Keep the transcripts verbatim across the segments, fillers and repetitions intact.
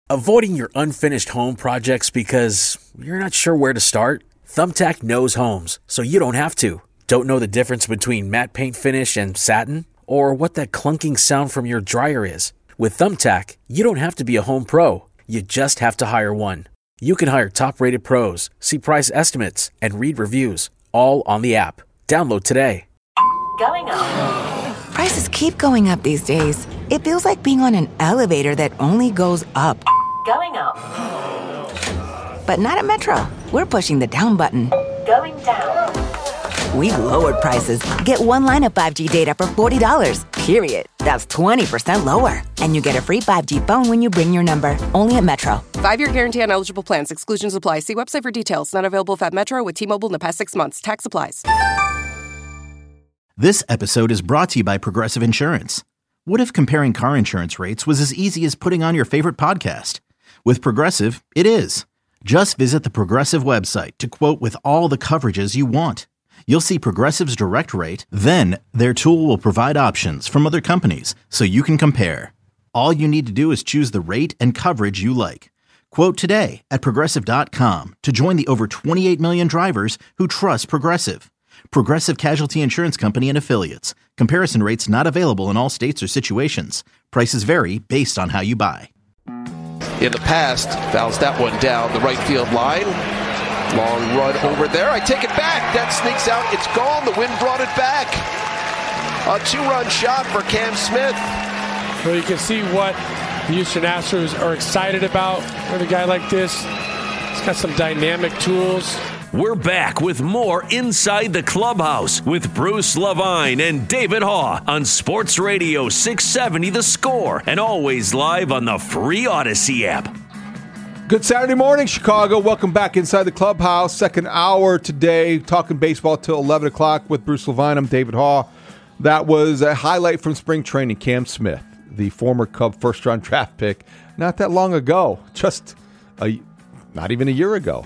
Avoiding your unfinished home projects because you're not sure where to start? Thumbtack knows homes, so you don't have to. Don't know the difference between matte paint finish and satin? Or what that clunking sound from your dryer is? With Thumbtack, you don't have to be a home pro. You just have to hire one. You can hire top-rated pros, see price estimates, and read reviews, all on the app. Download today. Going up. Prices keep going up these days. It feels like being on an elevator that only goes up. Going up. But not at Metro. We're pushing the down button. Going down. We've lowered prices. Get one line of five G data for forty dollars, period. That's twenty percent lower. And you get a free five G phone when you bring your number. Only at Metro. Five-year guarantee on eligible plans. Exclusions apply. See website for details. Not available if at Metro with T-Mobile in the past six months. Tax applies. This episode is brought to you by Progressive Insurance. What if comparing car insurance rates was as easy as putting on your favorite podcast? With Progressive, it is. Just visit the Progressive website to quote with all the coverages you want. You'll see Progressive's direct rate, then their tool will provide options from other companies so you can compare. All you need to do is choose the rate and coverage you like. Quote today at Progressive dot com to join the over twenty-eight million drivers who trust Progressive. Progressive Casualty Insurance Company and Affiliates. Comparison rates not available in all states or situations. Prices vary based on how you buy. In the past, fouls that one down the right field line. Long run over there. I take it back. That sneaks out. It's gone. The wind brought it back. A two-run shot for Cam Smith. So you can see what the Houston Astros are excited about with a guy like this. He's got some dynamic tools. We're back with more Inside the Clubhouse with Bruce Levine and David Haugh on Sports Radio six seventy The Score and always live on the free Odyssey app. Good Saturday morning, Chicago. Welcome back Inside the Clubhouse. Second hour today, talking baseball till eleven o'clock with Bruce Levine. I'm David Haugh. That was a highlight from spring training. Cam Smith, the former Cub first-round draft pick, not that long ago, just a, not even a year ago.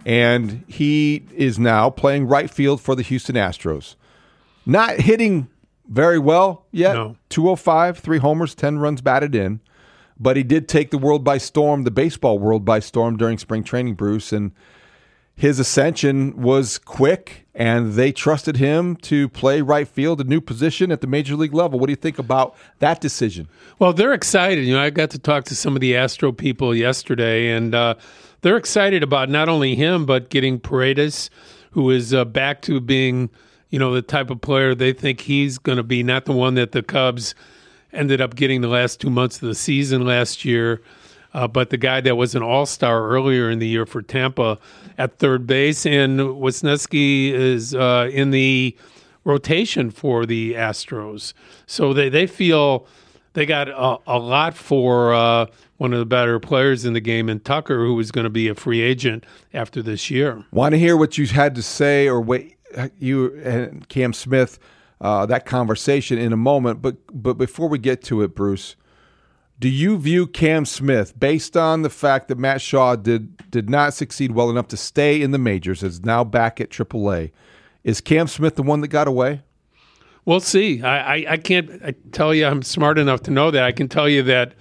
And he is now playing right field for the Houston Astros. Not hitting very well yet. No. two oh five, three homers, ten runs batted in. But he did take the world by storm, the baseball world by storm during spring training, Bruce. And his ascension was quick, and they trusted him to play right field, a new position at the major league level. What do you think about that decision? Well, they're excited. You know, I got to talk to some of the Astro people yesterday, and uh, they're excited about not only him, but getting Paredes, who is uh, back to being, you know, the type of player they think he's going to be, not the one that the Cubs ended up getting the last two months of the season last year, uh, but the guy that was an all-star earlier in the year for Tampa at third base. And Wisniewski is uh, in the rotation for the Astros. So they, they feel they got a, a lot for uh, one of the better players in the game, in Tucker, who is going to be a free agent after this year. Want to hear what you had to say, or wait, you and Cam Smith, uh, that conversation in a moment. But but before we get to it, Bruce, do you view Cam Smith, based on the fact that Matt Shaw did did not succeed well enough to stay in the majors, is now back at triple A, is Cam Smith the one that got away? We'll see. I, I, I can't I tell you I'm smart enough to know that. I can tell you that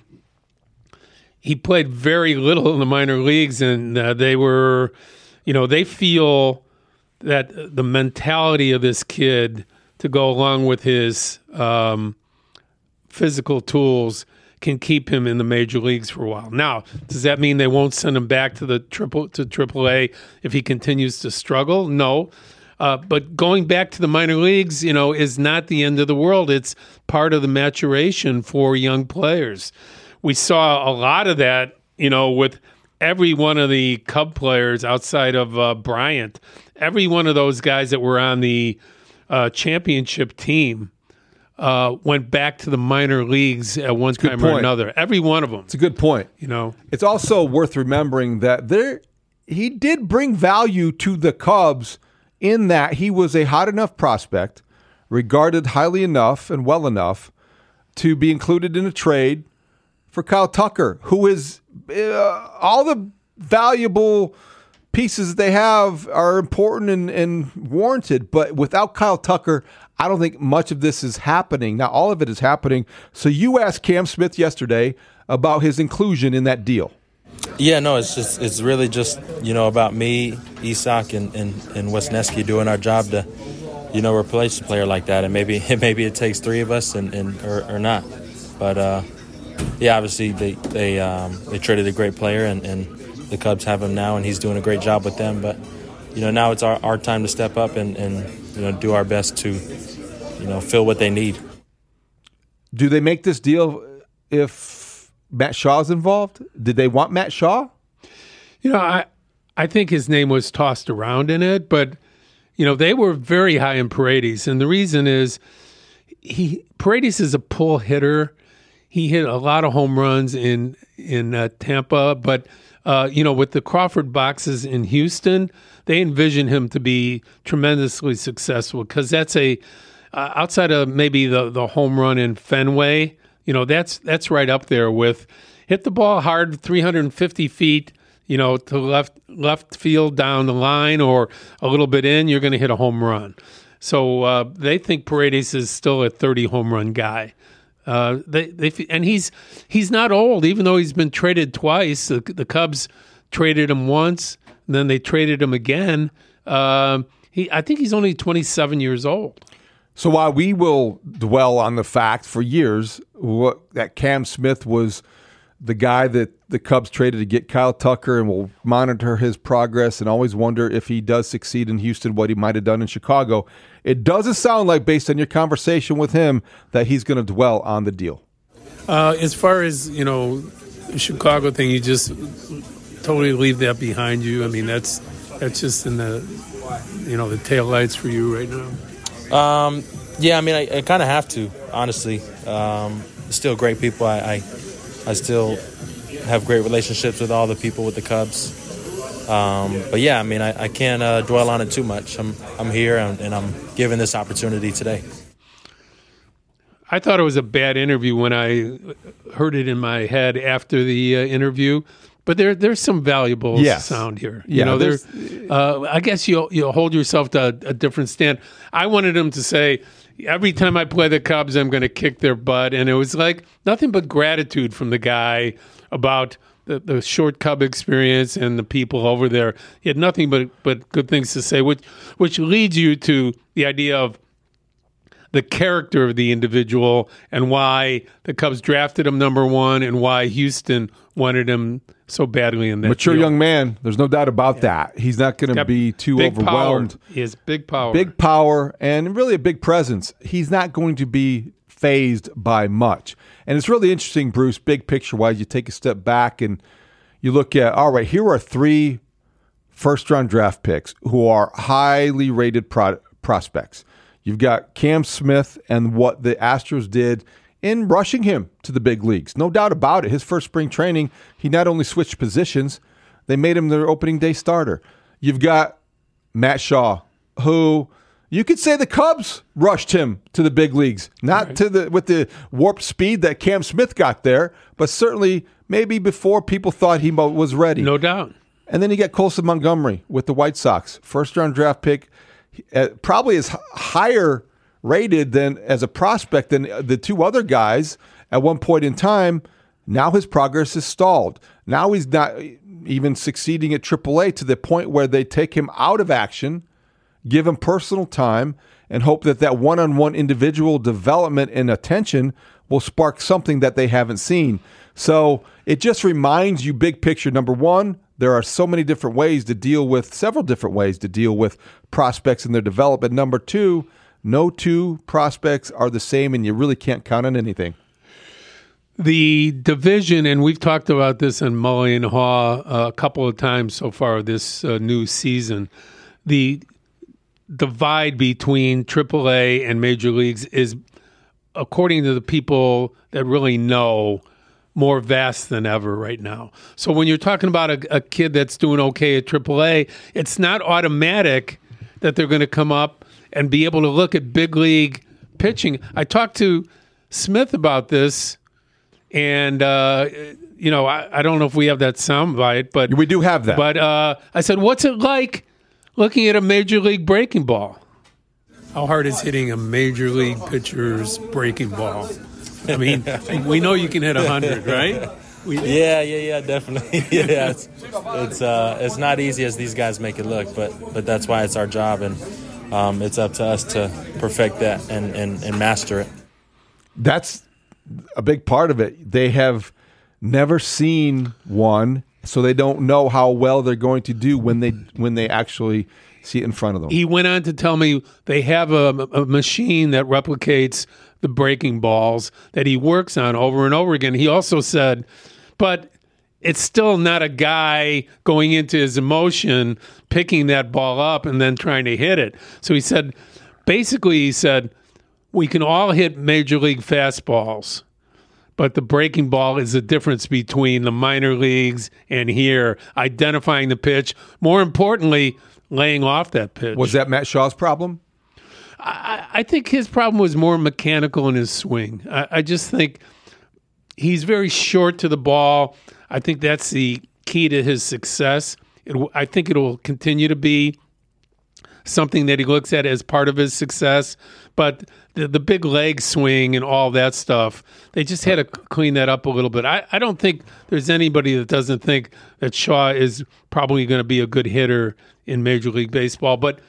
he played very little in the minor leagues, and uh, they were, you know, they feel that the mentality of this kid to go along with his um, physical tools can keep him in the major leagues for a while. Now, does that mean they won't send him back to the triple to triple A if he continues to struggle? No. Uh, but going back to the minor leagues, you know, is not the end of the world. It's part of the maturation for young players. We saw a lot of that, you know, with every one of the Cub players outside of uh, Bryant. Every one of those guys that were on the uh, championship team uh, went back to the minor leagues at one time or another. Every one of them. It's a good point. You know, it's also worth remembering that there he did bring value to the Cubs in that he was a hot enough prospect, regarded highly enough and well enough to be included in a trade for Kyle Tucker, who is uh, all the valuable pieces they have are important and, and warranted. But without Kyle Tucker, I don't think much of this is happening. Now, all of it is happening. So you asked Cam Smith yesterday about his inclusion in that deal. Yeah, no, it's just it's really just, you know, about me, Isak, and, and, and Wisniewski doing our job to, you know, replace a player like that. And maybe maybe it takes three of us and, and or, or not. But, uh, yeah, obviously they they, um, they traded a great player, and, and the Cubs have him now, and he's doing a great job with them. But, you know, now it's our, our time to step up and, and, you know, do our best to, you know, fill what they need. Do they make this deal if Matt Shaw's involved? Did they want Matt Shaw? You know, I I think his name was tossed around in it, but, you know, they were very high in Paredes. And the reason is he Paredes is a pull hitter. He hit a lot of home runs in, in uh, Tampa, but, uh, you know, with the Crawford boxes in Houston, they envision him to be tremendously successful because that's a uh, outside of maybe the, the home run in Fenway, you know, that's that's right up there with hit the ball hard three hundred fifty feet, you know, to left left field down the line or a little bit in, you're going to hit a home run. So uh, they think Paredes is still a thirty home run guy. Uh, they they and he's he's not old, even though he's been traded twice. The, the Cubs traded him once, and then they traded him again. Uh, he I think he's only twenty-seven years old. So while we will dwell on the fact for years what, that Cam Smith was the guy that the Cubs traded to get Kyle Tucker, and we'll monitor his progress and always wonder if he does succeed in Houston, what he might have done in Chicago, it doesn't sound like, based on your conversation with him, that he's going to dwell on the deal. Uh, as far as, you know, the Chicago thing, you just totally leave that behind you. I mean, that's that's just in the, you know, the taillights for you right now. Um, yeah, I mean, I, I kind of have to, honestly. Um, still great people. I, I I still have great relationships with all the people with the Cubs. Um, but yeah, I mean, I, I can't uh, dwell on it too much. I'm I'm here and, and I'm given this opportunity today. I thought it was a bad interview when I heard it in my head after the uh, interview. But there, there's some valuable yes. sound here. Yeah, you know, there's. Uh, I guess you you hold yourself to a, a different stand. I wanted him to say, every time I play the Cubs, I'm going to kick their butt, and it was like nothing but gratitude from the guy about the, the short Cub experience and the people over there. He had nothing but but good things to say, which which leads you to the idea of the character of the individual and why the Cubs drafted him number one and why Houston wanted him so badly in that Mature deal. young man. There's no doubt about yeah. that. He's not going to be too big overwhelmed. Power. He has big power. Big power and really a big presence. He's not going to be fazed by much. And it's really interesting, Bruce, big picture-wise, you take a step back and you look at, all right, here are three first-round draft picks who are highly rated pro- prospects. You've got Cam Smith and what the Astros did in rushing him to the big leagues. No doubt about it. His first spring training, he not only switched positions, they made him their opening day starter. You've got Matt Shaw, who you could say the Cubs rushed him to the big leagues, not right. to the with the warp speed that Cam Smith got there, but certainly maybe before people thought he was ready. No doubt. And then you get Colson Montgomery with the White Sox, first round draft pick, uh, probably is higher rated than as a prospect than the two other guys at one point in time. Now his progress is stalled. Now he's not even succeeding at triple A to the point where they take him out of action, give him personal time, and hope that that one-on-one individual development and attention will spark something that they haven't seen. So it just reminds you, big picture, number one, there are so many different ways to deal with, several different ways to deal with prospects and their development. Number two, no two prospects are the same, and you really can't count on anything. The division, and we've talked about this in Mully and Haw uh, a couple of times so far this uh, new season, the divide between triple A and major leagues is, according to the people that really know, more vast than ever right now. So when you're talking about a, a kid that's doing okay at triple A, it's not automatic that they're going to come up and be able to look at big league pitching. I talked to Smith about this, and uh, you know, I, I don't know if we have that soundbite, but we do have that. But uh, I said, "What's it like looking at a major league breaking ball? How hard is hitting a major league pitcher's breaking ball?" I mean, we know you can hit one hundred, right? We, yeah, yeah, yeah, definitely. yeah, it's it's, uh, it's not easy as these guys make it look, but but that's why it's our job, and um, it's up to us to perfect that and, and, and master it. That's a big part of it. They have never seen one, so they don't know how well they're going to do when they when they actually see it in front of them. He went on to tell me they have a, a machine that replicates the breaking balls that he works on over and over again. He also said, but it's still not a guy going into his emotion, picking that ball up and then trying to hit it. So he said, basically, he said, we can all hit major league fastballs, but the breaking ball is the difference between the minor leagues and here, identifying the pitch. More importantly, laying off that pitch. Was that Matt Shaw's problem? I, I think his problem was more mechanical in his swing. I, I just think he's very short to the ball. I think that's the key to his success. It, I think it will continue to be something that he looks at as part of his success. But the, the big leg swing and all that stuff, they just had to clean that up a little bit. I, I don't think there's anybody that doesn't think that Shaw is probably going to be a good hitter in Major League Baseball. But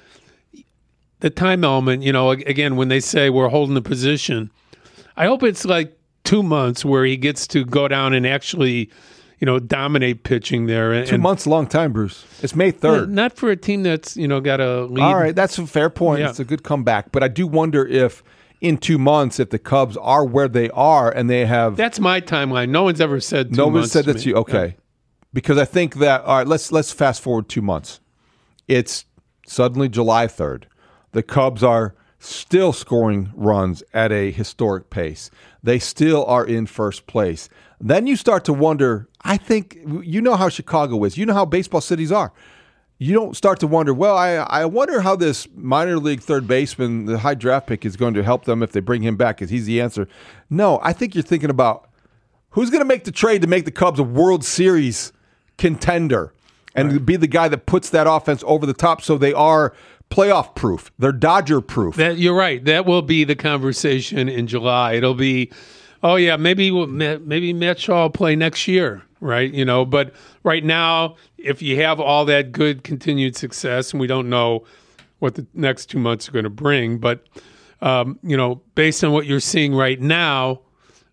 the time element, you know, again, when they say we're holding the position, I hope it's like two months where he gets to go down and actually, you know, dominate pitching there. And, Two months, a long time, Bruce. It's May third. Yeah, not for a team that's, you know, got a lead. All right, that's a fair point. Yeah. It's a good comeback. But I do wonder if in two months, if the Cubs are where they are and they have... That's my timeline. No one's ever said two no months. one said to that me. to you. Okay. Yeah. Because I think that, all right, let's let's fast forward two months. It's suddenly July third. The Cubs are still scoring runs at a historic pace. They still are in first place. Then you start to wonder, I think, you know how Chicago is. You know how baseball cities are. You don't start to wonder, well, I, I wonder how this minor league third baseman, the high draft pick, is going to help them if they bring him back, because he's the answer. No, I think you're thinking about who's going to make the trade to make the Cubs a World Series contender and right. be the guy that puts that offense over the top so they are playoff proof. They're Dodger proof. That, you're right. That will be the conversation in July. It'll be, oh yeah, maybe maybe Matt Shaw will play next year, right? You know, but right now, if you have all that good continued success, and we don't know what the next two months are going to bring, but um, you know, based on what you're seeing right now,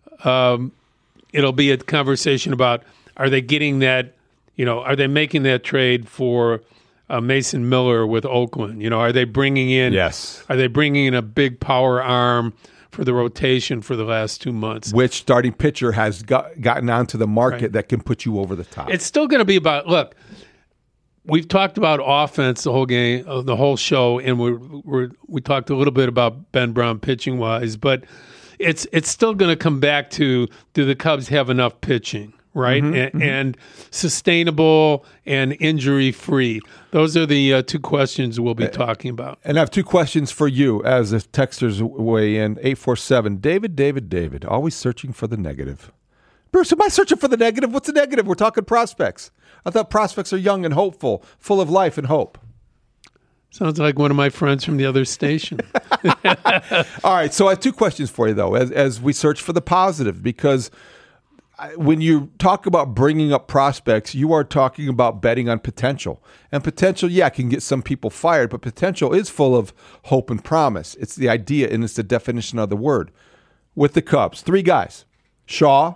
um, it'll be a conversation about, are they getting that, you know, are they making that trade for uh, Mason Miller with Oakland? You know, are they bringing in? Yes. Are they bringing in a big power arm for the rotation for the last two months? Which starting pitcher has got, gotten onto the market Right. that can put you over the top? It's still going to be about, look, we've talked about offense the whole game, uh, the whole show, and we're, we're, we talked a little bit about Ben Brown pitching wise, but it's it's still going to come back to, do the Cubs have enough pitching, right? Mm-hmm, and, mm-hmm. and sustainable and injury free. Those are the uh, two questions we'll be uh, talking about. And I have two questions for you as the texters weigh in. eight four seven, David, David, David, always searching for the negative. Bruce, am I searching for the negative? What's the negative? We're talking prospects. I thought prospects are young and hopeful, full of life and hope. Sounds like one of my friends from the other station. All right, so I have two questions for you, though, as, as we search for the positive, because I, when you talk about bringing up prospects, you are talking about betting on potential. And potential, yeah, can get some people fired, but potential is full of hope and promise. It's the idea, and it's the definition of the word. With the Cubs, three guys, Shaw,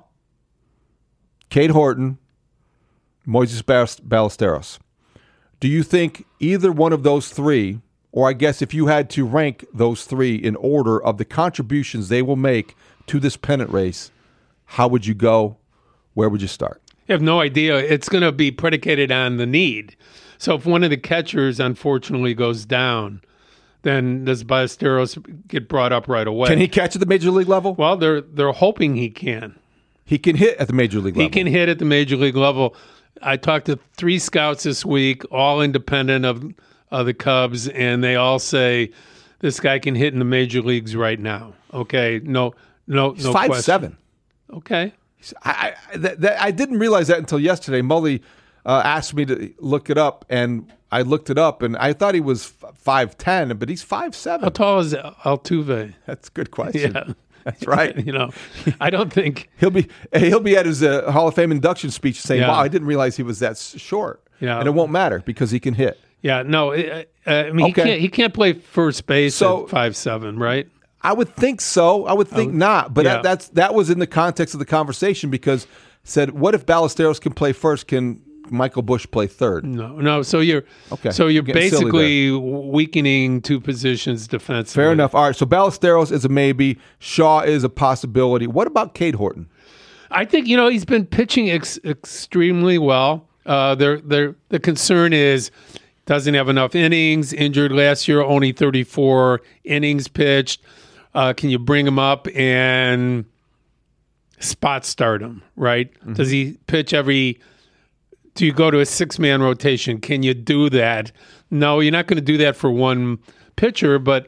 Cade Horton, Moises Ballesteros. Do you think either one of those three, or I guess if you had to rank those three in order of the contributions they will make to this pennant race, how would you go? Where would you start? I have no idea. It's going to be predicated on the need. So if one of the catchers, unfortunately, goes down, then does Ballesteros get brought up right away? Can he catch at the major league level? Well, they're they're hoping he can. He can hit at the major league level. He can hit at the major league level. I talked to three scouts this week, all independent of, of the Cubs, and they all say this guy can hit in the major leagues right now. Okay, no, no, He's no five question. seven. Okay, I I, that, that, I didn't realize that until yesterday. Mully uh, asked me to look it up, and I looked it up, and I thought he was five ten, but he's five seven. How tall is Altuve? That's a good question. Yeah. That's right. You know, I don't think he'll be he'll be at his uh, Hall of Fame induction speech saying, Yeah. "Wow, I didn't realize he was that s- short." Yeah. And it won't matter because he can hit. Yeah, no, uh, I mean he Okay. can't he can't play first base So- at five seven, right? I would think so. I would think would- not. But yeah. that, that's that was in the context of the conversation because said, what if Ballesteros can play first? Can Michael Busch play third? No, no. So you're Okay. So you're I'm getting silly basically weakening two positions defensively. Fair enough. All right. So Ballesteros is a maybe. Shaw is a possibility. What about Cade Horton? I think you know he's been pitching ex- extremely well. Uh, they're, they're, the concern is doesn't have enough innings. Injured last year, only thirty-four innings pitched. Uh, can you bring him up and spot start him? Right? Mm-hmm. Does he pitch every? Do you go to a six-man rotation? Can you do that? No, you're not going to do that for one pitcher. But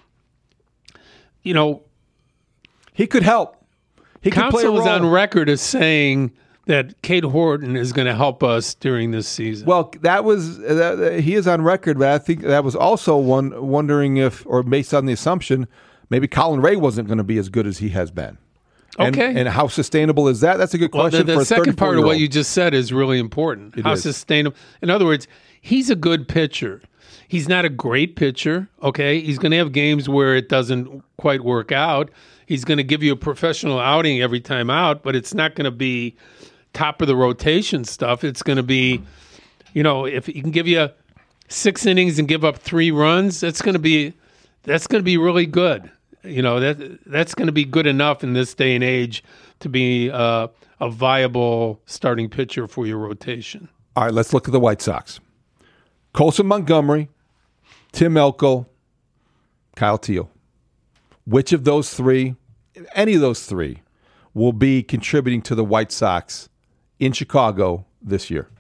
you know, He could help. He could play a Counsell is role. on record as saying that Cade Horton is going to help us during this season. Well, that was that, he is on record, but I think that was also one wondering if, or based on the assumption, maybe Colin Ray wasn't going to be as good as he has been. And, Okay. and how sustainable is that? That's a good Well, question. the, for the a second part of what thirty-four-year-old. you just said is really important. It How is. sustainable. In other words, he's a good pitcher. He's not a great pitcher. Okay, he's going to have games where it doesn't quite work out. He's going to give you a professional outing every time out, but it's not going to be top of the rotation stuff. It's going to be, you know, if he can give you six innings and give up three runs, that's going to be that's going to be really good. You know, that that's going to be good enough in this day and age to be uh, a viable starting pitcher for your rotation. All right, let's look at the White Sox. Colson Montgomery, Tim Elko, Kyle Teal. Which of those three, any of those three, will be contributing to the White Sox in Chicago this year?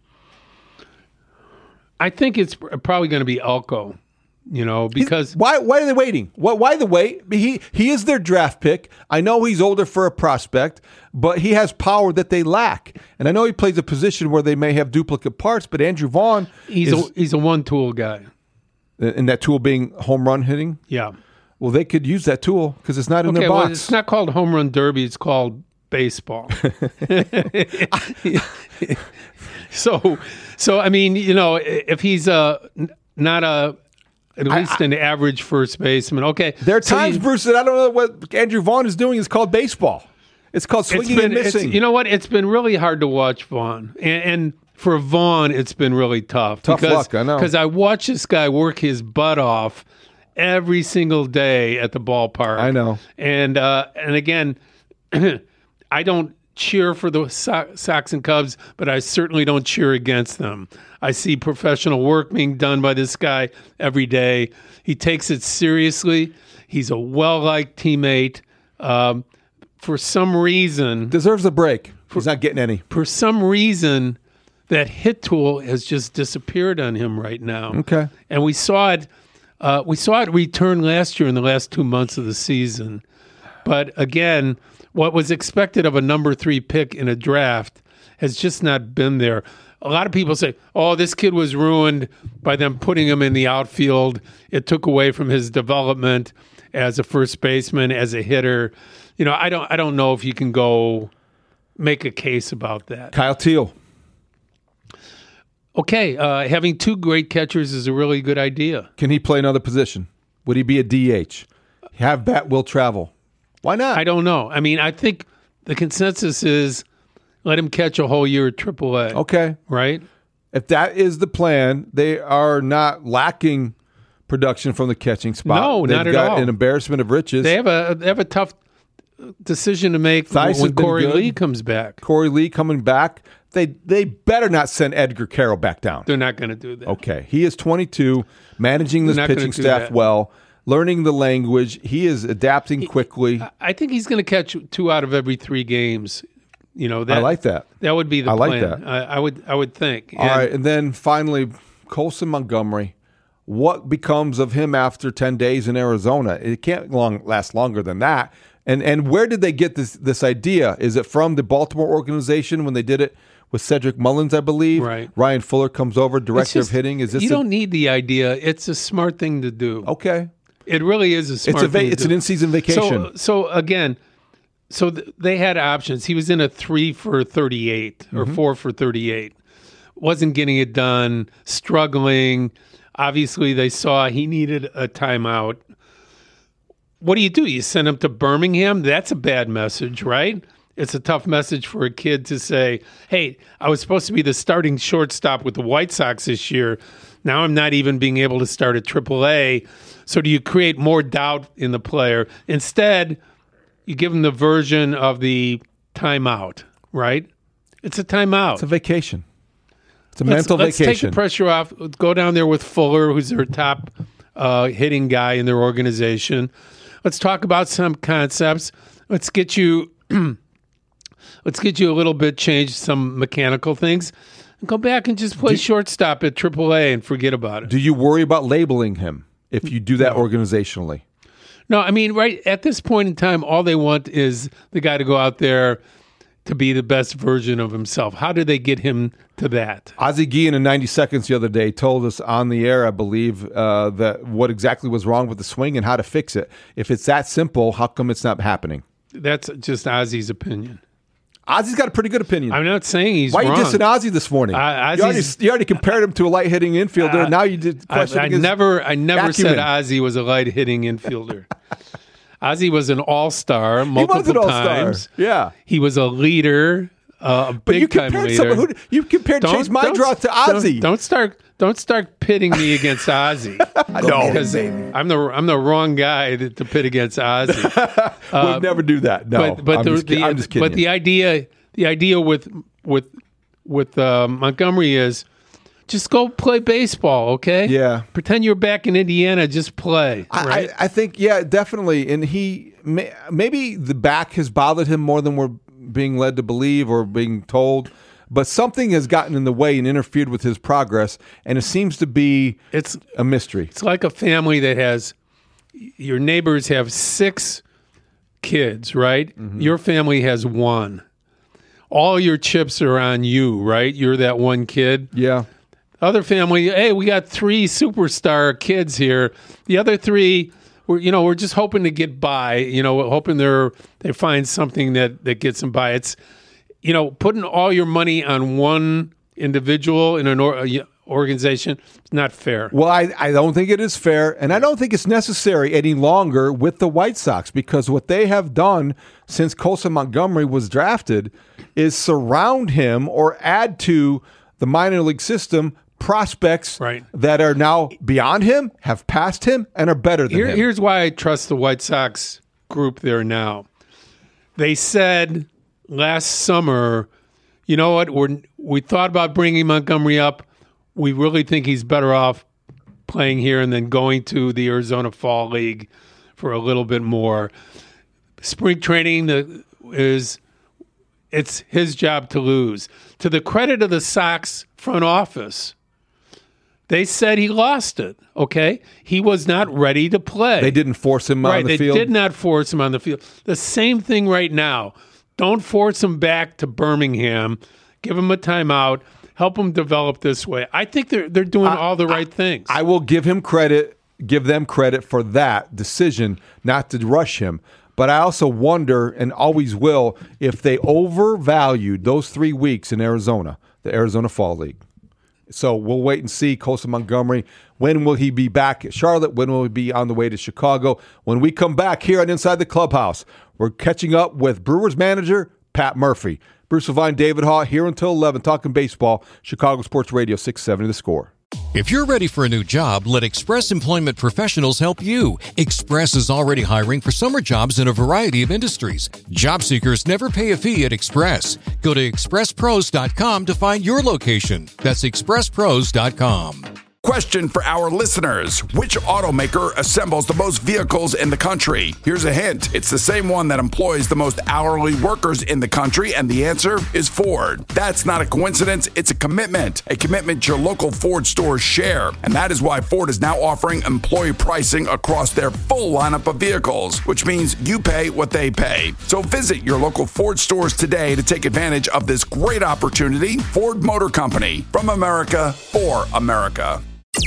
I think it's probably going to be Elko, you know, because why why are they waiting? Why, why the wait? He he is their draft pick. I know he's older for a prospect, but he has power that they lack. And I know he plays a position where they may have duplicate parts, but Andrew Vaughn he's is, a, he's a one-tool guy. and that tool being home run hitting. Yeah. Well, they could use that tool because it's not in Okay, their well, box. it's not called home run derby. It's called baseball. so, so I mean, you know, if he's uh, n- not a at least an average first baseman, okay. There are so times, you- Bruce, that I don't know what Andrew Vaughn is doing is called baseball. It's called it's swinging been, and it's- missing. you know what? It's been really hard to watch Vaughn, and, and for Vaughn, it's been really tough. Tough because, luck, I know. Because I watch this guy work his butt off every single day at the ballpark. I know. And uh, and again, I don't cheer for the so- Sox and Cubs, but I certainly don't cheer against them. I see professional work being done by this guy every day. He takes it seriously. He's a well-liked teammate. Um, for some reason, deserves a break. He's not getting any. For some reason, that hit tool has just disappeared on him right now. Okay. And we saw it. Uh, we saw it return last year in the last two months of the season. But again, what was expected of a number three pick in a draft has just not been there. A lot of people say, oh, this kid was ruined by them putting him in the outfield. It took away from his development as a first baseman, as a hitter. You know, I don't I don't know if you can go make a case about that. Kyle Teal. Okay, uh, having two great catchers is a really good idea. Can he play another position? Would he be a D H? Have bat will travel. Why not? I don't know. I mean, I think the consensus is let him catch a whole year at triple A. Okay. Right? If that is the plan, they are not lacking production from the catching spot. No, They've not at got all. an embarrassment of riches. They have a they have a tough decision to make Theis has when been Corey good. Lee comes back. Corey Lee coming back. They they better not send Edgar Carroll back down. They're not going to do that. Okay. He is twenty-two, managing this They're not gonna pitching do staff that. well, learning the language. He is adapting quickly. I think he's going to catch two out of every three games. You know, that, I like that. That would be the I like plan. that. I, I would I would think. All right, and then finally, Colson Montgomery. What becomes of him after ten days in Arizona? It can't long last longer than that. And and where did they get this this idea? Is it from the Baltimore organization when they did it with Cedric Mullins, I believe? Right. Ryan Fuller comes over, It's director just- of hitting. Is this you a- don't need the idea. It's a smart thing to do. okay? It really is a smart It's a va- thing to it's do. an in-season vacation. So, so again, so th- they had options. He was in a three for thirty-eight or Mhm. four for thirty-eight. Wasn't getting it done, struggling. Obviously, they saw he needed a timeout. What do you do? You send him to Birmingham? That's a bad message, right? It's a tough message for a kid to say, hey, I was supposed to be the starting shortstop with the White Sox this year. Now I'm not even being able to start at triple A. So do you create more doubt in the player? Instead, you give him the version of the timeout, right? It's a timeout. It's a vacation. It's a let's, mental let's vacation. Let's take the pressure off. Go down there with Fuller, who's their top uh, hitting guy in their organization. Let's talk about some concepts. Let's get you let's get you a little bit changed, some mechanical things, and go back and just play do, shortstop at triple A and forget about it. Do you worry about labeling him if you do that no. organizationally? No, I mean, right at this point in time, all they want is the guy to go out there to be the best version of himself. How do they get him to that? Ozzie Guillen in ninety seconds the other day told us on the air, I believe, uh, that what exactly was wrong with the swing and how to fix it. If it's that simple, how come it's not happening? That's just Ozzie's opinion. Ozzie's got a pretty good opinion. I'm not saying he's Why wrong. Why are you dissing Ozzie this morning? Uh, you, already, you already compared him to a light-hitting infielder. Uh, now you did question I, I his never, I never acumen. said Ozzie was a light-hitting infielder. Ozzie was an all-star multiple he was an all-star. times. Yeah. He was a leader, uh, a but big-time leader. Someone who, you compared don't, Chase Meidroth to Ozzie. Don't, don't start Don't start pitting me against Ozzie. No. Because I'm the, I'm the wrong guy to, to pit against Ozzie. Uh, we'll never do that. No, but, but I'm, the, just, the, I'm just kidding. But the idea, the idea with with with uh, Montgomery is just go play baseball, okay? Yeah. Pretend you're back in Indiana, just play. I, right? I, I think, yeah, definitely. And he may, maybe the back has bothered him more than we're being led to believe or being told. But something has gotten in the way and interfered with his progress, and it seems to be it's a mystery. It's like a family that has your neighbors have six kids, right? Mm-hmm. Your family has one. All your chips are on you, right? You're that one kid. Yeah. Other family, hey, we got three superstar kids here. The other three, we're you know we're just hoping to get by. You know, hoping they're they find something that that gets them by. It's you know putting all your money on one individual in an or, organization is not fair. Well, I, I don't think it is fair, and I don't think it's necessary any longer with the White Sox, because what they have done since Colson Montgomery was drafted is surround him or add to the minor league system prospects right. that are now beyond him, have passed him, and are better than Here, him. Here's why I trust the White Sox group there now. They said last summer, you know what, we're, we thought about bringing Montgomery up. We really think he's better off playing here and then going to the Arizona Fall League for a little bit more. Spring training the, is it's his job to lose. To the credit of the Sox front office, they said he lost it, okay? He was not ready to play. They didn't force him right, on the they field? They did not force him on the field. The same thing right now. Don't force him back to Birmingham. Give him a timeout. Help him develop this way. I think they're they're doing I, all the right I, things. I will give him credit, give them credit for that decision not to rush him. But I also wonder, and always will, if they overvalued those three weeks in Arizona, the Arizona Fall League. So we'll wait and see. Colson Montgomery, when will he be back at Charlotte? When will he be on the way to Chicago? When we come back here on Inside the Clubhouse, we're catching up with Brewers manager Pat Murphy. Bruce Levine, David Haugh, here until eleven, talking baseball. Chicago Sports Radio, six seventy The Score. If you're ready for a new job, let Express Employment Professionals help you. Express is already hiring for summer jobs in a variety of industries. Job seekers never pay a fee at Express. Go to express pros dot com to find your location. That's express pros dot com. Question for our listeners. Which automaker assembles the most vehicles in the country? Here's a hint. It's the same one that employs the most hourly workers in the country, and the answer is Ford. That's not a coincidence. It's a commitment. A commitment your local Ford stores share. And that is why Ford is now offering employee pricing across their full lineup of vehicles, which means you pay what they pay. So visit your local Ford stores today to take advantage of this great opportunity. Ford Motor Company, from America for America.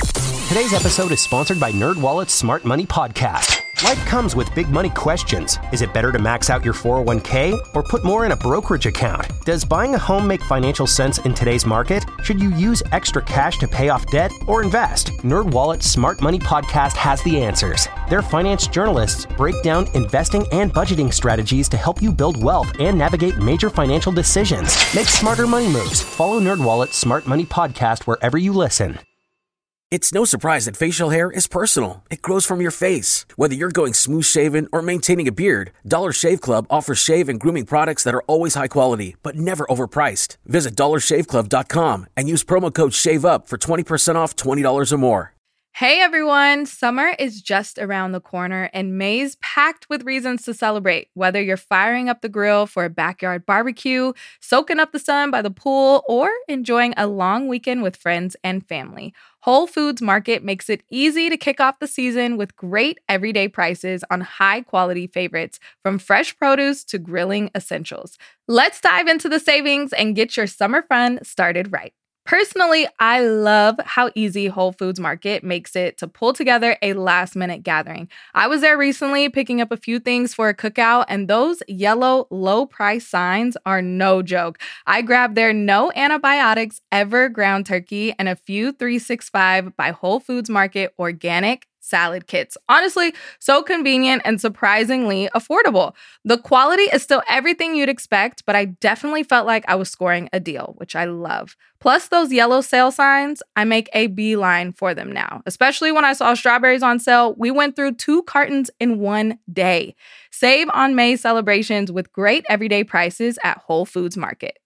Today's episode is sponsored by NerdWallet's Smart Money Podcast. Life comes with big money questions. Is it better to max out your four oh one k or put more in a brokerage account? Does buying a home make financial sense in today's market? Should you use extra cash to pay off debt or invest? NerdWallet's Smart Money Podcast has the answers. Their finance journalists break down investing and budgeting strategies to help you build wealth and navigate major financial decisions. Make smarter money moves. Follow NerdWallet's Smart Money Podcast wherever you listen. It's no surprise that facial hair is personal. It grows from your face. Whether you're going smooth shaven or maintaining a beard, Dollar Shave Club offers shave and grooming products that are always high quality, but never overpriced. Visit dollar shave club dot com and use promo code SHAVEUP for twenty percent off twenty dollars or more. Hey everyone, summer is just around the corner and May's packed with reasons to celebrate. Whether you're firing up the grill for a backyard barbecue, soaking up the sun by the pool, or enjoying a long weekend with friends and family, Whole Foods Market makes it easy to kick off the season with great everyday prices on high-quality favorites, from fresh produce to grilling essentials. Let's dive into the savings and get your summer fun started right. Personally, I love how easy Whole Foods Market makes it to pull together a last-minute gathering. I was there recently picking up a few things for a cookout, and those yellow low-price signs are no joke. I grabbed their no antibiotics ever ground turkey and a few three sixty-five by Whole Foods Market organic salad kits. Honestly, so convenient and surprisingly affordable. The quality is still everything you'd expect, but I definitely felt like I was scoring a deal, which I love. Plus those yellow sale signs, I make a beeline for them now. Especially when I saw strawberries on sale, we went through two cartons in one day. Save on May celebrations with great everyday prices at Whole Foods Market.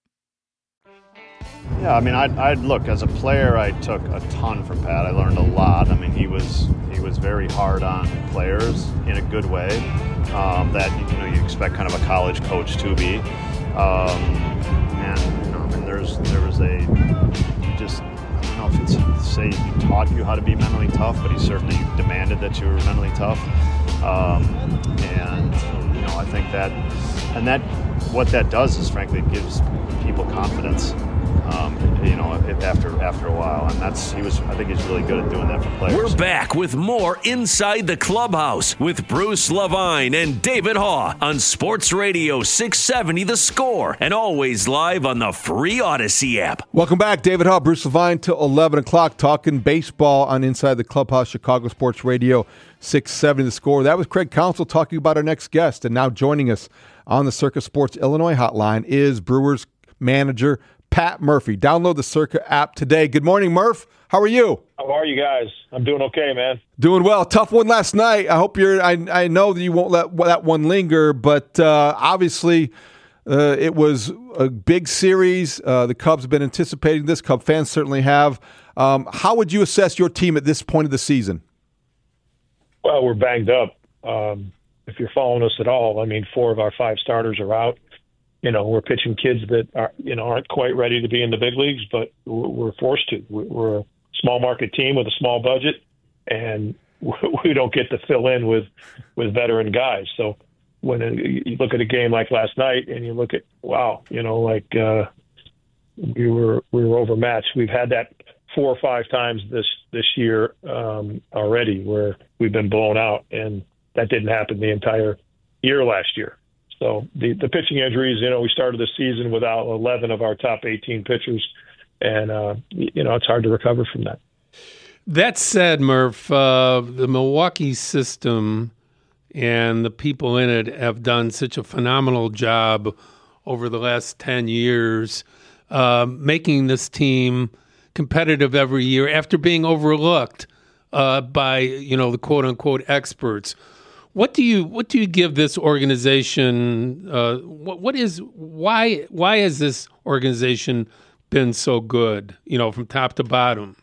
Yeah, I mean, I'd, I'd look, as a player, I took a ton from Pat. I learned a lot. I mean, he was he was very hard on players in a good way, um, that, you know, you expect kind of a college coach to be. Um, and, you know, I mean, there's, there was a, just, I don't know if it's to say he taught you how to be mentally tough, but he certainly demanded that you were mentally tough. Um, and, you know, I think that, and that, what that does is, frankly, it gives people confidence. Um, you know, after after a while, and that's he was. I think he's really good at doing that for players. We're back with more Inside the Clubhouse with Bruce Levine and David Haugh on Sports Radio six seventy The Score, and always live on the free Odyssey app. Welcome back, David Haugh, Bruce Levine, till eleven o'clock, talking baseball on Inside the Clubhouse, Chicago Sports Radio six seventy The Score. That was Craig Counsell talking about our next guest, and now joining us on the Circa Sports Illinois hotline is Brewers manager Pat Murphy. Download the Circa app today. Good morning, Murph. How are you? How are you guys? I'm doing okay, man. Doing well. Tough one last night. I hope you're. I I know that you won't let that one linger, but uh, obviously uh, it was a big series. Uh, the Cubs have been anticipating this. Cub fans certainly have. Um, how would you assess your team at this point of the season? Well, we're banged up. Um, if you're following us at all, I mean, four of our five starters are out. You know, we're pitching kids that are, you know, aren't quite ready to be in the big leagues, but we're forced to. We're a small market team with a small budget, and we don't get to fill in with, with veteran guys. So when you look at a game like last night and you look at, wow, you know, like uh, we were we were overmatched. We've had that four or five times this this year um, already where we've been blown out, and that didn't happen the entire year last year. So the, the pitching injuries, you know, we started the season without eleven of our top eighteen pitchers, and, uh, you know, it's hard to recover from that. That said, Murph, uh, the Milwaukee system and the people in it have done such a phenomenal job over the last ten years, uh, making this team competitive every year after being overlooked uh, by, you know, the quote-unquote experts. What do you what do you give this organization? Uh, what what is why why has this organization been so good? You know, from top to bottom.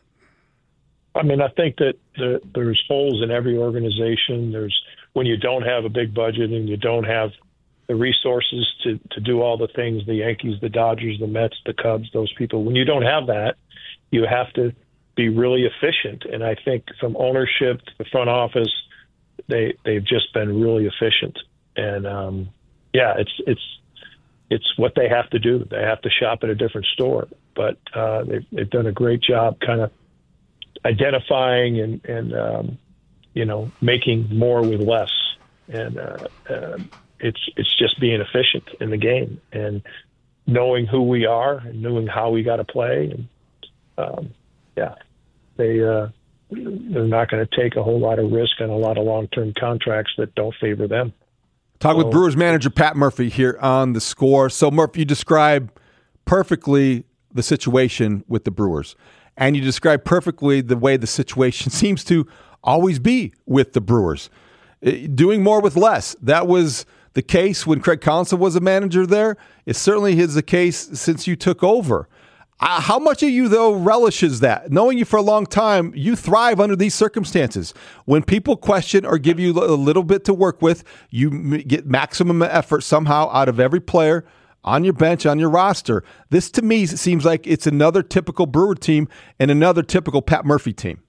I mean, I think that the, there's holes in every organization. There's when you don't have a big budget and you don't have the resources to to do all the things the Yankees, the Dodgers, the Mets, the Cubs, those people. When you don't have that, you have to be really efficient. And I think from ownership to the front office, They they've just been really efficient, and um, yeah, it's it's it's what they have to do. They have to shop at a different store, but uh, they've they've done a great job, kind of identifying and, and um, you know, making more with less. And uh, uh, it's it's just being efficient in the game and knowing who we are and knowing how we got to play. And um, yeah, they uh, they're not going to take a whole lot of risk on a lot of long-term contracts that don't favor them. Talk so, with Brewers manager Pat Murphy here on The Score. So, Murphy, you describe perfectly the situation with the Brewers, and you describe perfectly the way the situation seems to always be with the Brewers. Doing more with less. That was the case when Craig Counsell was a manager there. It certainly is the case since you took over. Uh, how much of you, though, relishes that? Knowing you for a long time, you thrive under these circumstances. When people question or give you a little bit to work with, you m- get maximum effort somehow out of every player on your bench, on your roster. This, to me, seems like it's another typical Brewer team and another typical Pat Murphy team.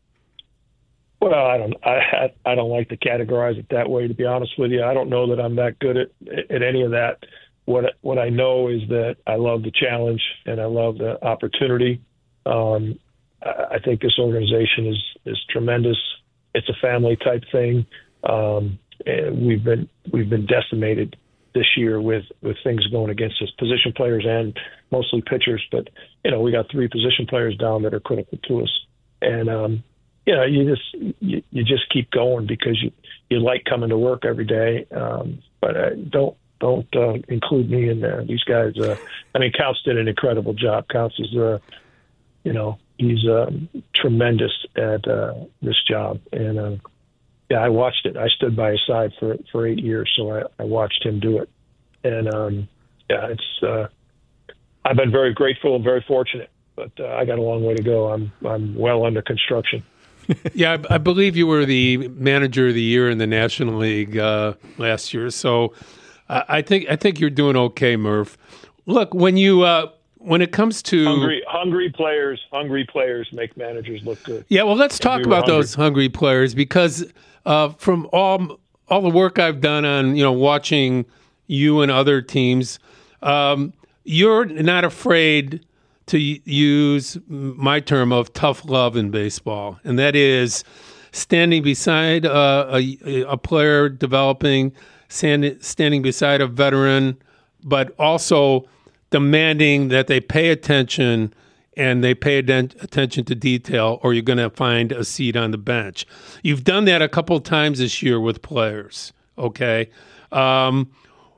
Well, I don't. I I don't like to categorize it that way. To be honest with you, I don't know that I'm that good at at any of that. What what I know is that I love the challenge and I love the opportunity. Um, I think this organization is is tremendous. It's a family type thing. Um, and we've been we've been decimated this year with with things going against us, position players and mostly pitchers. But you know, we got three position players down that are critical to us, and um, you know, you just you, you just keep going because you, you like coming to work every day. Um, but uh, don't don't uh, include me in there. These guys. Uh, I mean, Counts did an incredible job. Counts is, uh, you know, he's um, tremendous at uh, this job. And uh, yeah, I watched it. I stood by his side for for eight years, so I, I watched him do it. And um, yeah, it's. Uh, I've been very grateful and very fortunate, but uh, I got a long way to go. I'm I'm well under construction. Yeah, I, I believe you were the manager of the year in the National League uh, last year. So uh, I think I think you're doing okay, Murph. Look, when you uh, when it comes to hungry, hungry players, hungry players make managers look good. Yeah, well, let's talk we about hungry. those hungry players because uh, from all all the work I've done on you know watching you and other teams, um, you're not afraid to use my term of tough love in baseball, and that is standing beside uh, a, a player developing, stand, standing beside a veteran, but also demanding that they pay attention and they pay aden- attention to detail, or you're going to find a seat on the bench. You've done that a couple of times this year with players, okay? Um,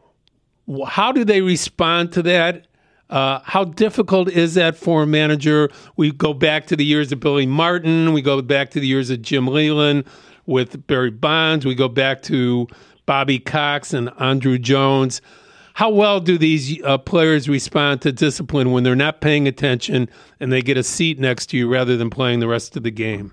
how do they respond to that? Uh, how difficult is that for a manager? We go back to the years of Billy Martin. We go back to the years of Jim Leyland with Barry Bonds. We go back to Bobby Cox and Andruw Jones. How well do these uh, players respond to discipline when they're not paying attention and they get a seat next to you rather than playing the rest of the game?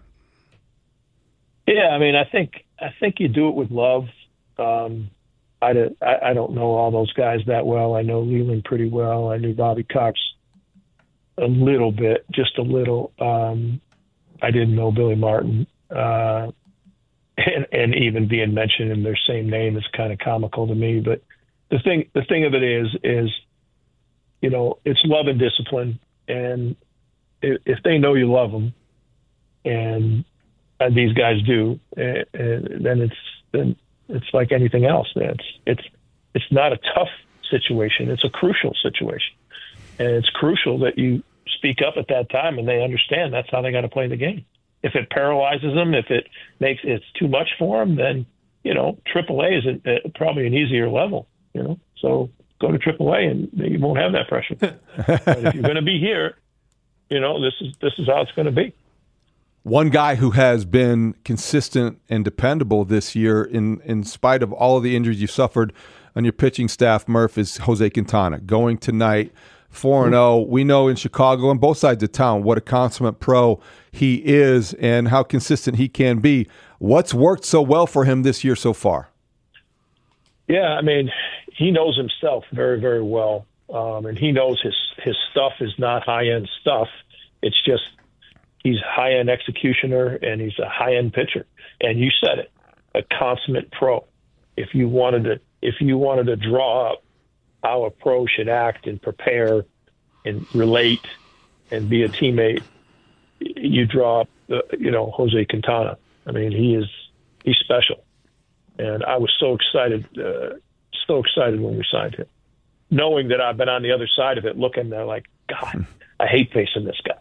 Yeah, I mean, I think I think you do it with love. Um, I, did, I, I don't know all those guys that well. I know Leland pretty well. I knew Bobby Cox a little bit, just a little. Um, I didn't know Billy Martin. Uh, and, and even being mentioned in their same name is kind of comical to me. But the thing the thing of it is, is, you know, it's love and discipline. And if, if they know you love them, and, and these guys do, and, and then it's then it's like anything else. It's it's it's not a tough situation. It's a crucial situation, and it's crucial that you speak up at that time, and they understand that's how they got to play the game. If it paralyzes them, if it makes it's too much for them, then you know triple A is a, a, probably an easier level. You know, so go to triple A, and you won't have that pressure. But if you're going to be here, you know this is this is how it's going to be. One guy who has been consistent and dependable this year, in, in spite of all of the injuries you suffered on your pitching staff, Murph, is Jose Quintana. Going tonight, four and oh. We know in Chicago and both sides of town what a consummate pro he is and how consistent he can be. What's worked so well for him this year so far? Yeah, I mean, he knows himself very, very well. Um, and he knows his, his stuff is not high-end stuff. It's just he's a high-end executioner, and he's a high-end pitcher. And you said it, a consummate pro. If you wanted to, if you wanted to draw up how a pro should act and prepare and relate and be a teammate, you draw up, uh, you know, Jose Quintana. I mean, he is he's special, and I was so excited, uh, so excited when we signed him, knowing that I've been on the other side of it, looking there like, God, I hate facing this guy.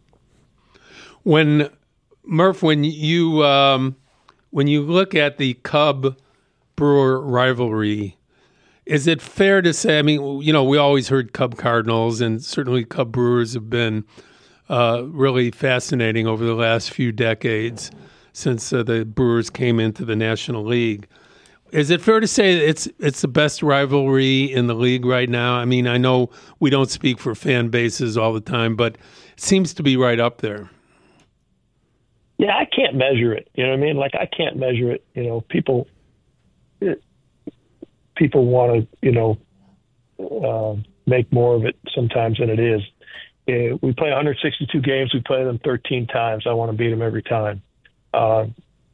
When Murph, when you um, when you look at the Cub Brewer rivalry, is it fair to say? I mean, you know, we always heard Cub Cardinals, and certainly Cub Brewers have been uh, really fascinating over the last few decades since uh, the Brewers came into the National League. Is it fair to say that it's it's the best rivalry in the league right now? I mean, I know we don't speak for fan bases all the time, but it seems to be right up there. Yeah, I can't measure it. You know what I mean? Like, I can't measure it. You know, people it, people want to, you know, uh, make more of it sometimes than it is. Uh, we play one hundred sixty-two games. We play them thirteen times. I want to beat them every time. Uh,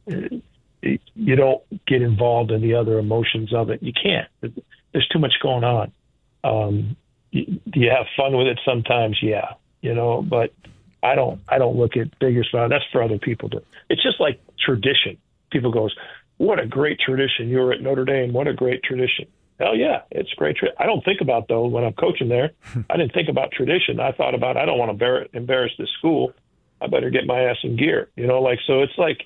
you don't get involved in the other emotions of it. You can't. There's too much going on. Um, you, do you have fun with it sometimes? Yeah, you know, but I don't, I don't look at bigger fun. That's for other people to, it's just like tradition. People goes, what a great tradition. You were at Notre Dame. What a great tradition. Hell yeah, it's great. Tra- I don't think about though when I'm coaching there. I didn't think about tradition. I thought about, I don't want to embar- embarrass this school. I better get my ass in gear, you know, like, so it's like,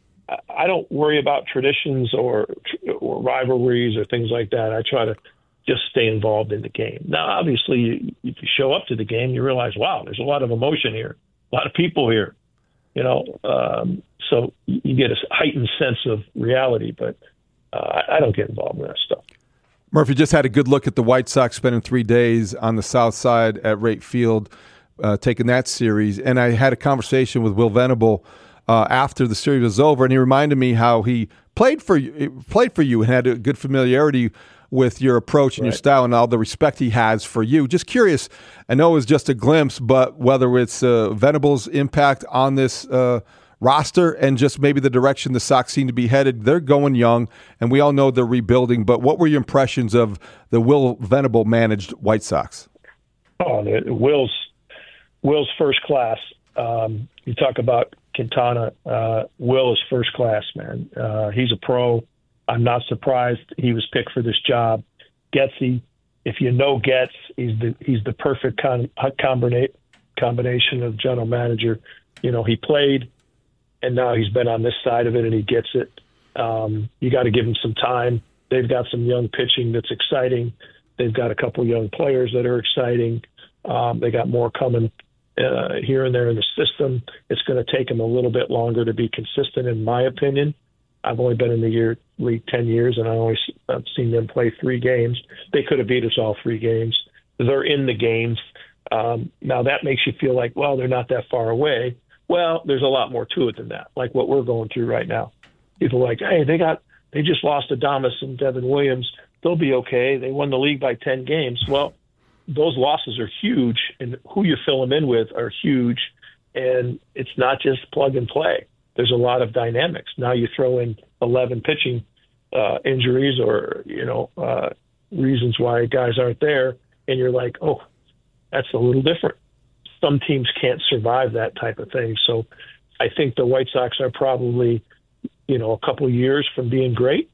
I don't worry about traditions or, or rivalries or things like that. I try to just stay involved in the game. Now, obviously, you, if you show up to the game, you realize, wow, there's a lot of emotion here, a lot of people here, you know. Um, so you get a heightened sense of reality, but uh, I don't get involved in that stuff. Murphy just had a good look at the White Sox spending three days on the south side at Rate Field, uh, taking that series. And I had a conversation with Will Venable uh, after the series was over, and he reminded me how he played for you, played for you and had a good familiarity with your approach and right. your style and all the respect he has for you. Just curious, I know it was just a glimpse, but whether it's uh, Venable's impact on this uh, roster and just maybe the direction the Sox seem to be headed. They're going young, and we all know they're rebuilding, but what were your impressions of the Will Venable managed White Sox? Oh, Will's, Will's first class. Um, you talk about Quintana. Uh, Will is first class, man. Uh, he's a pro. I'm not surprised he was picked for this job. Getsy, if you know Getz, he's the he's the perfect con, combina- combination of general manager. You know, he played, and now he's been on this side of it, and he gets it. Um, you got to give him some time. They've got some young pitching that's exciting. They've got a couple young players that are exciting. Um, they got more coming uh, here and there in the system. It's going to take them a little bit longer to be consistent, in my opinion. I've only been in the year league ten years, and I only I've seen them play three games. They could have beat us all three games. They're in the games. Um, now that makes you feel like, well, they're not that far away. Well, there's a lot more to it than that, like what we're going through right now. People are like, hey, they got they just lost Adames and Devin Williams. They'll be okay. They won the league by ten games. Well, those losses are huge, and who you fill them in with are huge, and it's not just plug and play. There's a lot of dynamics. Now you throw in eleven pitching uh, injuries or, you know, uh, reasons why guys aren't there, and you're like, oh, that's a little different. Some teams can't survive that type of thing. So I think the White Sox are probably, you know, a couple of years from being great,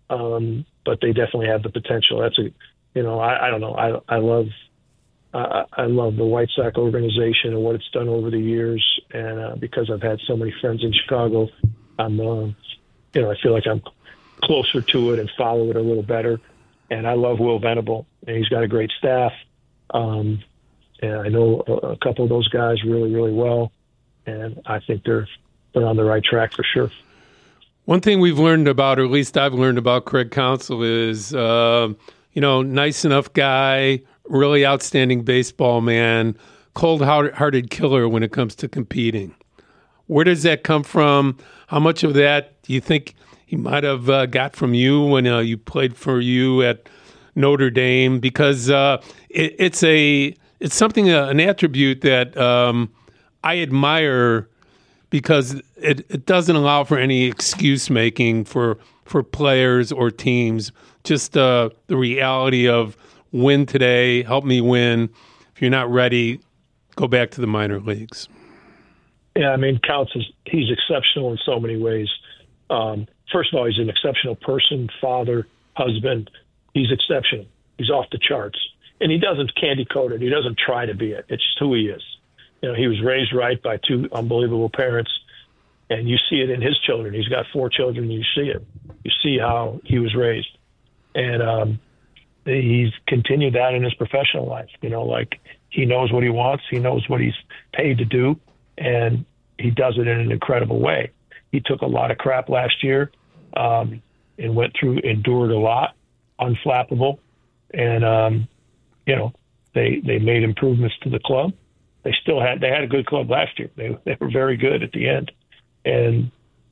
um, but they definitely have the potential. That's a, you know, I, I don't know. I I love uh, I love the White Sox organization and what it's done over the years, and uh, because I've had so many friends in Chicago, I'm, uh, you know, I feel like I'm closer to it and follow it a little better. And I love Will Venable, and he's got a great staff. Um, and I know a, a couple of those guys really, really well, and I think they're they're on the right track for sure. One thing we've learned about, or at least I've learned about Craig Counsell is, uh, you know, nice enough guy, really outstanding baseball man, cold-hearted killer when it comes to competing. Where does that come from? How much of that do you think he might have uh, got from you when uh, you played for you at Notre Dame? Because uh, it, it's a it's something, uh, an attribute that um, I admire, because it, it doesn't allow for any excuse making for for players or teams. Just uh, the reality of win today, help me win. If you're not ready, go back to the minor leagues. Yeah, I mean, Counts is he's exceptional in so many ways. Um, first of all, he's an exceptional person, father, husband. He's exceptional. He's off the charts. And he doesn't candy coat it. He doesn't try to be it. It's just who he is. You know, he was raised right by two unbelievable parents, and you see it in his children. He's got four children, and you see it. You see how he was raised. And um, he's continued that in his professional life. You know, like he knows what he wants. He knows what he's paid to do, and he does it in an incredible way. He took a lot of crap last year um, and went through, endured a lot, unflappable. And, um, you know, they they made improvements to the club. They still had they had a good club last year. They they were very good at the end, and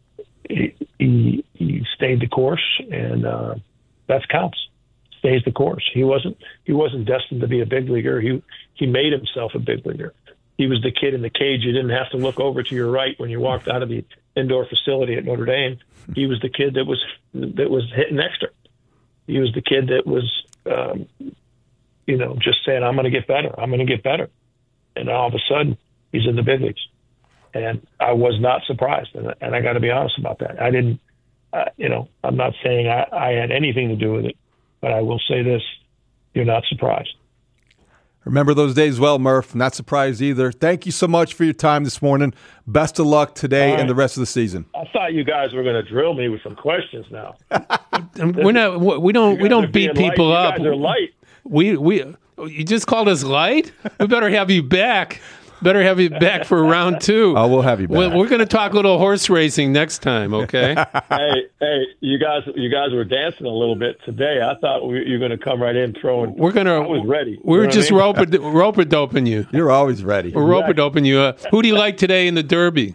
he he, he stayed the course, and uh, that counts. Stays the course. He wasn't he wasn't destined to be a big leaguer. He he made himself a big leaguer. He was the kid in the cage. You didn't have to look over to your right when you walked out of the indoor facility at Notre Dame. He was the kid that was that was hitting extra. He was the kid that was, um, you know, just saying, "I'm going to get better. I'm going to get better." And all of a sudden, he's in the big leagues. And I was not surprised. And, and I got to be honest about that. I didn't, uh, you know, I'm not saying I, I had anything to do with it, but I will say this: you're not surprised. Remember those days well, Murph. Not surprised either. Thank you so much for your time this morning. Best of luck today right. and the rest of the season. I thought you guys were going to drill me with some questions now. We're not. We don't. We don't beat people light. up. You guys are light. We we. You just called us light. We better have you back. Better have you back for round two. Oh, we'll have you back. We're, we're going to talk a little horse racing next time, okay? hey, hey, you guys, you guys were dancing a little bit today. I thought we, you were going to come right in throwing. We're going to. I was ready. We were you know just I mean? rope rope doping you. You're always ready. We're rope doping you. Uh, who do you like today in the Derby?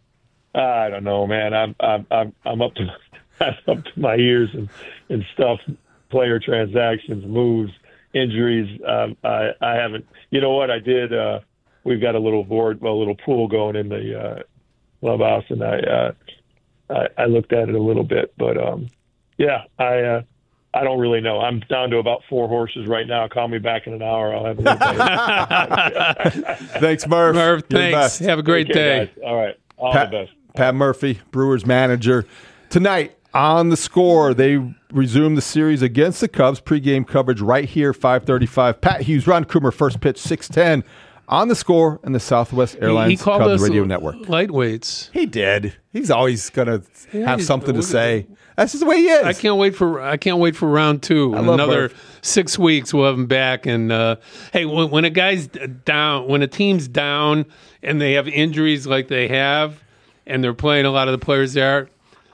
I don't know, man. I'm I'm I'm, I'm up to I'm up to my ears and and stuff. Player transactions, moves, injuries. Um, I I haven't. You know what I did? Uh, We've got a little board, well, a little pool going in the uh, clubhouse, and I, uh, I I looked at it a little bit, but um, yeah, I uh, I don't really know. I'm down to about four horses right now. Call me back in an hour. I'll have a little better. Thanks, Murph. Murph, thanks. Have a great Take day. care, all right, all Pat, the best. Pat Murphy, Brewers manager, tonight on The Score. They resume the series against the Cubs. Pre-game coverage right here, five thirty-five. Pat Hughes, Ron Coomer, first pitch, six ten. On The Score and the Southwest Airlines he, he called Cubs us Radio Network. Lightweights. He did. He's always going to Yeah, have he's- something to say. That's just the way he is. I can't wait for I can't wait for round two. I In love another Murph. six weeks, we'll have him back. And uh, hey, when, when a guy's down, when a team's down, and they have injuries like they have, and they're playing a lot of the players there.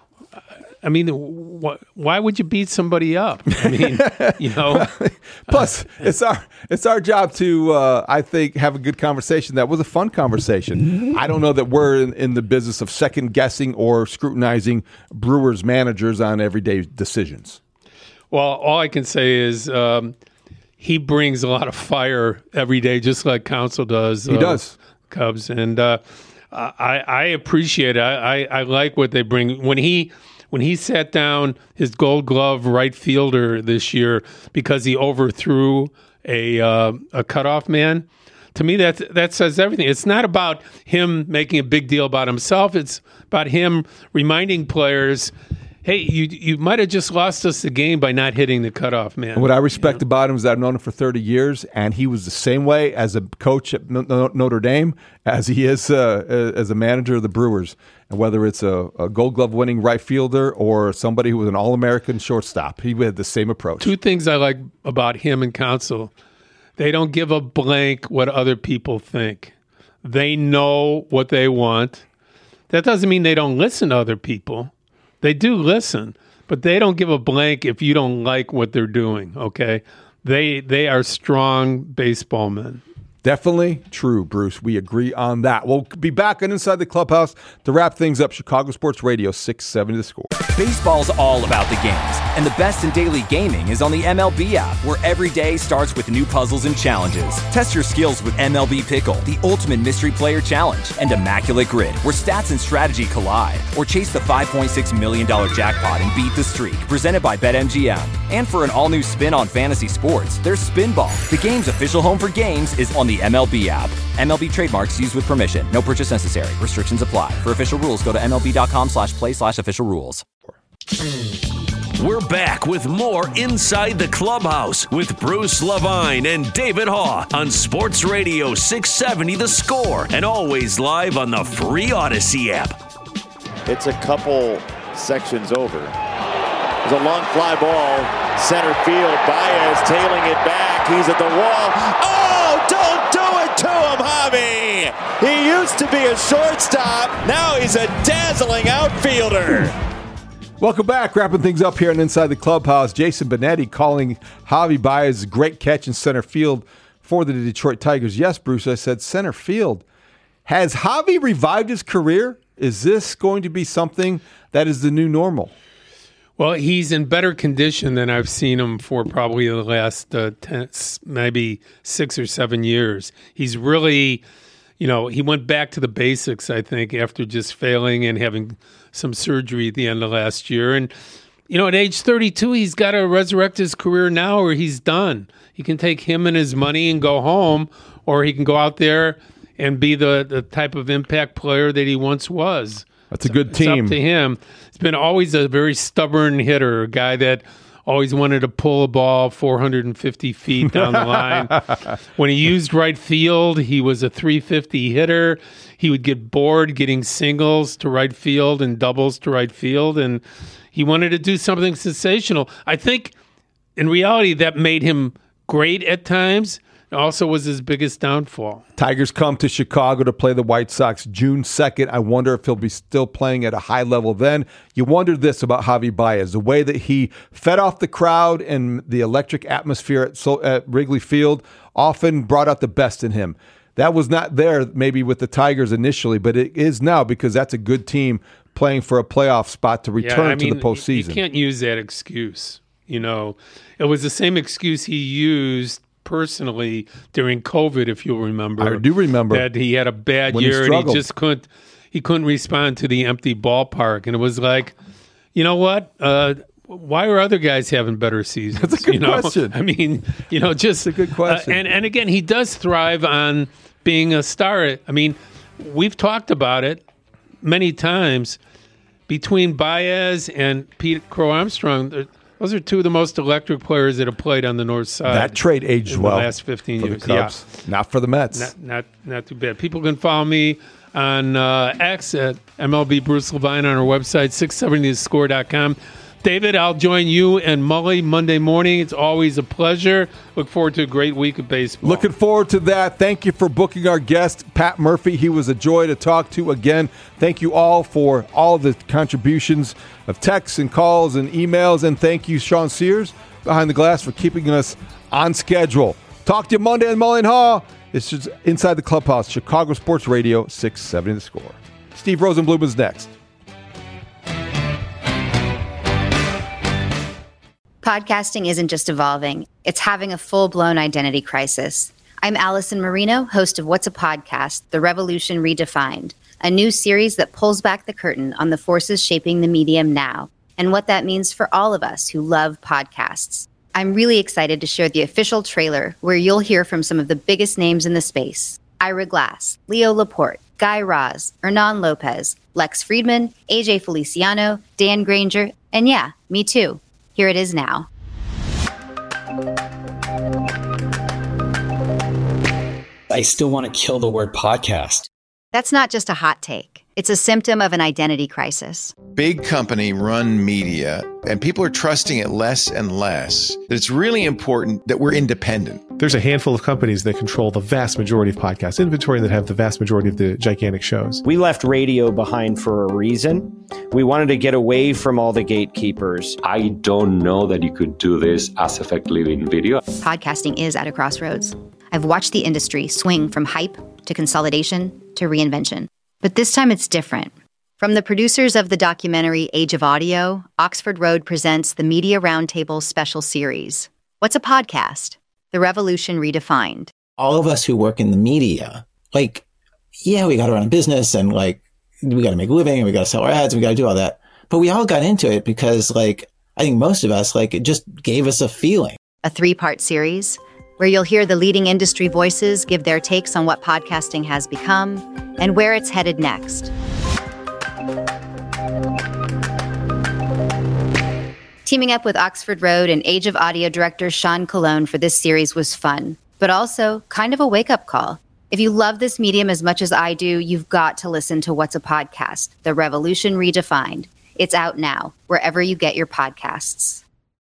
I mean, wh- why would you beat somebody up? I mean, you know. Plus, it's our it's our job to, uh, I think, have a good conversation. That was a fun conversation. I don't know that we're in, in the business of second guessing or scrutinizing Brewers managers on everyday decisions. Well, all I can say is um, he brings a lot of fire every day, just like Counsell does. He uh, does. Cubs, and uh, I, I appreciate it. I, I, I like what they bring when he. When he sat down his Gold Glove right fielder this year because he overthrew a uh, a cutoff man, to me that that says everything. It's not about him making a big deal about himself. It's about him reminding players, hey, you you might have just lost us the game by not hitting the cutoff man. And what I respect about him is that I've known him for thirty years, and he was the same way as a coach at Notre Dame as he is uh, as a manager of the Brewers. And whether it's a, a Gold Glove winning right fielder or somebody who was an All-American shortstop, he had the same approach. Two things I like about him and Counsell. They don't give a blank what other people think. They know what they want. That doesn't mean they don't listen to other people. They do listen, but they don't give a blank if you don't like what they're doing, okay? They they are strong baseball men. Definitely true, Bruce. We agree on that. We'll be back on Inside the Clubhouse to wrap things up. Chicago Sports Radio, six seventy The Score. Baseball's all about the games, and the best in daily gaming is on the M L B app, where every day starts with new puzzles and challenges. Test your skills with M L B Pickle, the ultimate mystery player challenge, and Immaculate Grid, where stats and strategy collide. Or chase the five point six million dollars jackpot and beat the streak, presented by BetMGM. And for an all-new spin on fantasy sports, there's Spinball. The game's official home for games is on the the M L B app. M L B trademarks used with permission. No purchase necessary. Restrictions apply. For official rules, go to mlb.com slash play slash official rules. We're back with more Inside the Clubhouse with Bruce Levine and David Haugh on Sports Radio six seventy The Score and always live on the free Odyssey app. It's a couple sections over. There's a long fly ball, center field. Baez tailing it back. He's at the wall. Oh, don't do it to him, Javi. He used to be a shortstop. Now he's a dazzling outfielder. Welcome back. Wrapping things up here on Inside the Clubhouse. Jason Benetti calling Javi Baez's great catch in center field for the Detroit Tigers. Yes, Bruce, I said center field. Has Javi revived his career? Is this going to be something that is the new normal? Well, he's in better condition than I've seen him for probably the last uh, ten, maybe six or seven years. He's really, you know, he went back to the basics, I think, after just failing and having some surgery at the end of last year. And, you know, at age thirty-two, he's got to resurrect his career now or he's done. He can take him and his money and go home, or he can go out there and be the, the type of impact player that he once was. That's a good it's team. It's up to him. He's been always a very stubborn hitter, a guy that always wanted to pull a ball four hundred fifty feet down the line. When he used right field, he was a three fifty hitter. He would get bored getting singles to right field and doubles to right field, and he wanted to do something sensational. I think in reality that made him great at times. It also was his biggest downfall. Tigers come to Chicago to play the White Sox June second. I wonder if he'll be still playing at a high level then. You wonder this about Javi Baez, the way that he fed off the crowd and the electric atmosphere at, so, at Wrigley Field often brought out the best in him. That was not there maybe with the Tigers initially, but it is now because that's a good team playing for a playoff spot to return yeah, I mean, to the postseason. You can't use that excuse. You know, it was the same excuse he used personally during COVID, if you'll remember. I do remember that he had a bad when he year and struggled. he just couldn't he couldn't respond to the empty ballpark, and it was like, you know what? Uh, why are other guys having better seasons? That's a good you know? question. I mean, you know, just That's a good question. Uh, and and again, he does thrive on being a star. I mean, we've talked about it many times. Between Baez and Pete Crow Armstrong, those are two of the most electric players that have played on the north side. That trade aged in well the last fifteen for years. the Cubs, yeah. not for the Mets. Not, not not too bad. People can follow me on uh, X at M L B Bruce Levine on our website, six seventy the score dot com. David, I'll join you and Mully Monday morning. It's always a pleasure. Look forward to a great week of baseball. Looking forward to that. Thank you for booking our guest, Pat Murphy. He was a joy to talk to again. Thank you all for all the contributions of texts and calls and emails. And thank you, Sean Sears, behind the glass, for keeping us on schedule. Talk to you Monday on Mully and Haugh. It's just Inside the Clubhouse, Chicago Sports Radio, six seventy The Score. Steve Rosenblum is next. Podcasting isn't just evolving, it's having a full-blown identity crisis. I'm Allison Marino, host of What's a Podcast? The Revolution Redefined, a new series that pulls back the curtain on the forces shaping the medium now and what that means for all of us who love podcasts. I'm really excited to share the official trailer where you'll hear from some of the biggest names in the space. Ira Glass, Leo Laporte, Guy Raz, Hernan Lopez, Lex Friedman, A J Feliciano, Dan Granger, and yeah, me too. Here it is now. I still want to kill the word podcast. That's not just a hot take. It's a symptom of an identity crisis. Big company run media, and people are trusting it less and less. That it's really important that we're independent. There's a handful of companies that control the vast majority of podcast inventory that have the vast majority of the gigantic shows. We left radio behind for a reason. We wanted to get away from all the gatekeepers. I don't know that you could do this as effectively in video. Podcasting is at a crossroads. I've watched the industry swing from hype to consolidation to reinvention. But this time it's different. From the producers of the documentary Age of Audio, Oxford Road presents the Media Roundtable special series. What's a podcast? The Revolution Redefined. All of us who work in the media, like, yeah, we got to run a business and like, we got to make a living and we got to sell our ads and we got to do all that. But we all got into it because like, I think most of us, like, it just gave us a feeling. A three-part series. where you'll hear the leading industry voices give their takes on what podcasting has become and where it's headed next. Teaming up with Oxford Road and Age of Audio director Sean Colon for this series was fun, but also kind of a wake-up call. If you love this medium as much as I do, you've got to listen to What's a Podcast? The Revolution Redefined. It's out now, wherever you get your podcasts.